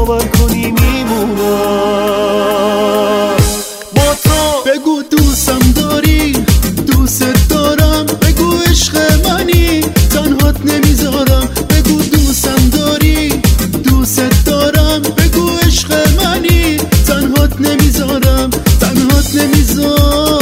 باور کنی میمونم با تو. بگو دوستم داری، دوست دارم، بگو عشق منی، تنهات نمیذارم. بگو دوستم داری، دوست دارم، بگو عشق منی، تنهات نمیذارم، تنهات نمیذارم.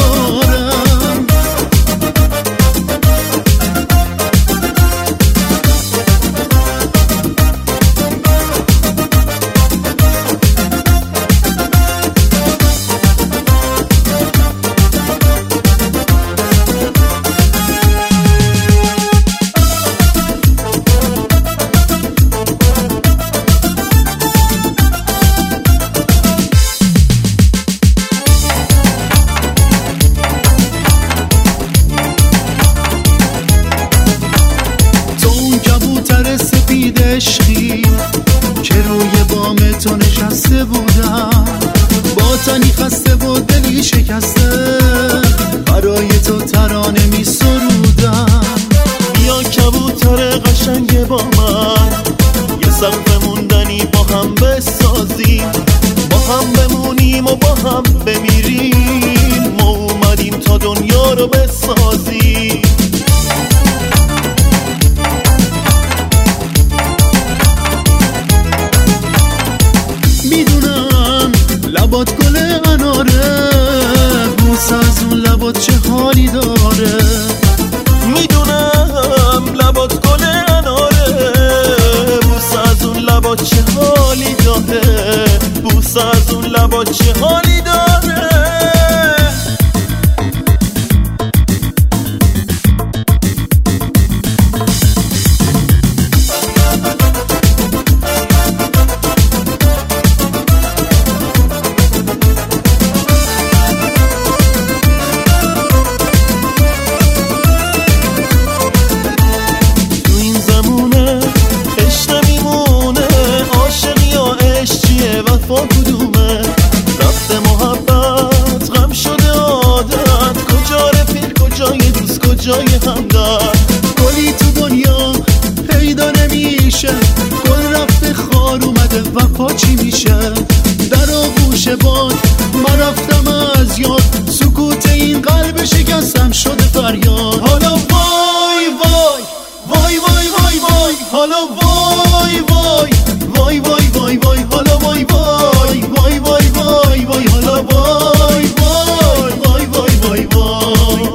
عشقی که روی بام تو نشسته بودم، با تنی خسته و دلی شکسته، برای تو ترانه می سرودم. بیا کبوتر قشنگ با من، یه سقف موندنی با هم بسازیم، با هم بمونیم و با هم بمیریم. ما اومدیم تا دنیا رو بسازیم. لبات گل اناره، بوس از اون لبات چه حالی داره. میدونم لبات گل اناره، بوس از اون لبات چه حالی داره، بوس از اون لبات چه حالی داره. وفا کدومه رفته محبت، غم شده عادت، کجا رفیق کجای دوست کجای همدرد. گلی تو دنیا پیدا نمیشه، گل رفته خار اومده وفا چی میشه. در آغوش باد من رفتم از یاد، سکوت این قلب شکستم شده فریاد. حالا وای وای وای وای وای وای، حالا وای وای وای وای وای وای، حالا وای وای وای وای وای وای، حالا وای وای وای وای وای وای.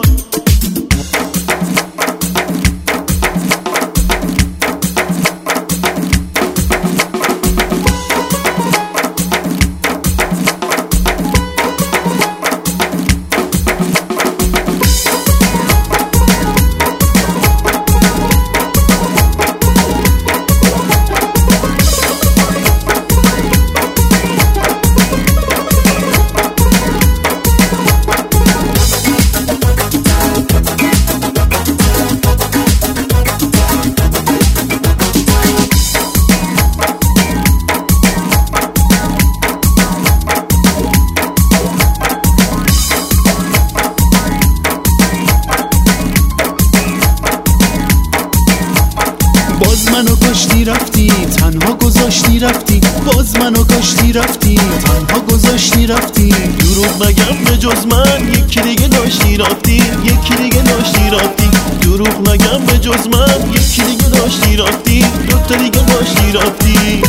باز منو کشتی رفتی، تنها گذاشتی رفتی، باز منو کشتی رفتی، تنها گذاشتی رفتی. دروغ نگم به جز من یکی دیگه داشتی رفتی، یکی دیگه داشتی رفتی. دروغ نگم به جز من یکی دیگه داشتی رفتی، دوتا دیگه داشتی رفتی.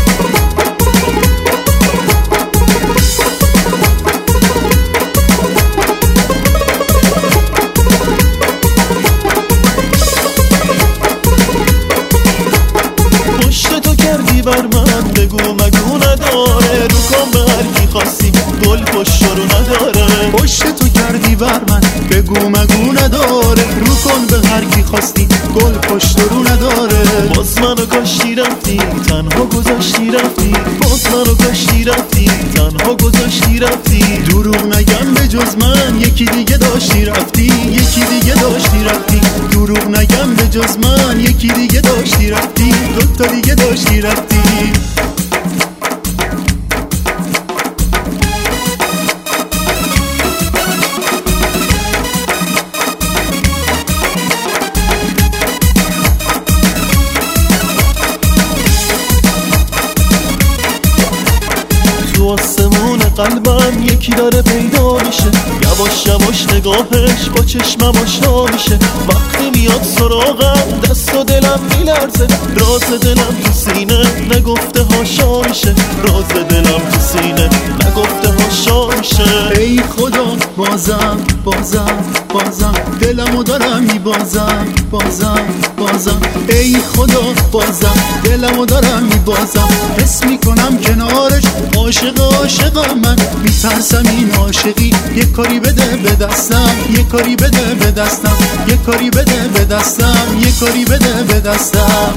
بر من بگو مگو نداره، رو کن به هر کی خواستی گل پشت رو نداره. پشت تو کردی بر من بگو مگو نداره، رو کن به هر کی خواستی گل پشت رو نداره. باز منو کشتی رفتی، تنها گذاشتی رفتی، باز منو کشتی رفتی، تنها گذاشتی رفتی. دروغ نگم به جز من یکی دیگه داشتی رفتی، یکی دیگه داشتی رفتی. دروغ نگم به جز من یکی دیگه داشتی رفتی، دوتا دیگه داشتی رفتی. قلبم یکی داره پیدا میشه، یواش یواش نگاهش با چشمم آشنا میشه. وقتی میاد سراغم دست و دلم میلرزه، راز دلم تو سینه نگفته هاشا میشه، راز دلم تو سینه نگفته هاشا میشه. ای خدا بازم دلمو دارم میبازم بازم ای خدا بازم دلمو دارم میبازم. حس میکنم کنارش عاشقم من، میترسم این عاشقی یه کاری بده به دستم، یه کاری بده به دستم، یه کاری بده به دستم، یه کاری بده به دستم.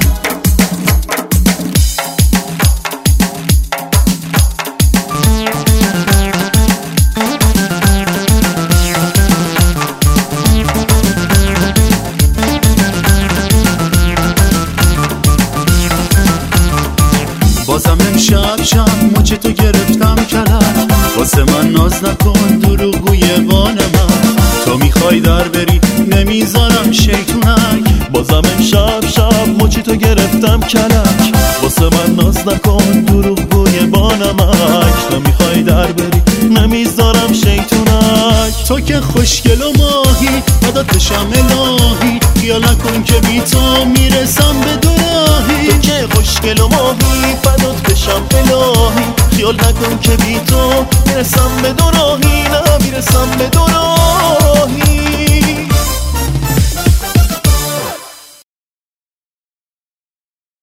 بازم امشب شب مچ تو گرفتم کلم، واسه من ناز نکن دروغگوی وان من. تو میخوای در بری نمیذارم شیطونک، بازم امشب شب مچ تو گرفتم کلک، واسه من ناز نکن دروغگوی بانمک. نمیخوای در بری نمیذارم شیطونک. تو که خوشگل و ماهی عداتشم الهی، خیال نکن که بی تو میرسم به دو راهی. تو که خوشگل و ماهی فدات بشم الهی، خیال نکن که بی تو میرسم به دو راهی.